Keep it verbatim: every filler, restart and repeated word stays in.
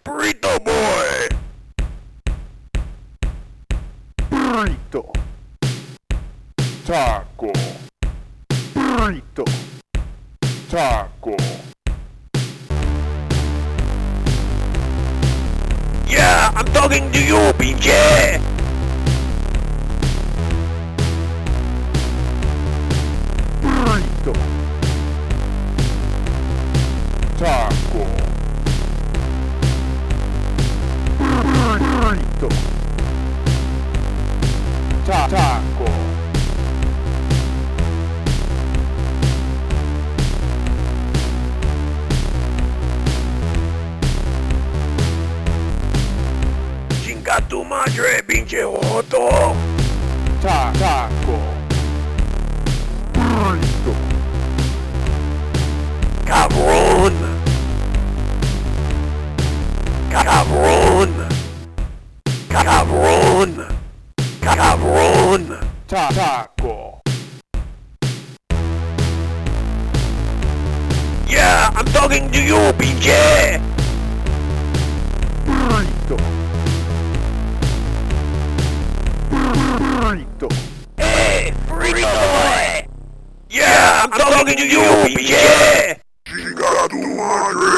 Burrito boy! Burrito. Taco. Burrito. Taco. Yeah, I'm talking to you, pinche! Burrito. Taco. Burrito. Ta taco. Chinga tu madre, pinche joto! Ta taco. Burrito. Cabrón! Cabrón! Cabrón! Cabrón! Ta taco. Yeah, I'm talking to you, pinche! Burrito. Burrito. Hey, burrito boy! Yeah, I'm talking to you, pinche! Chinga tu madre.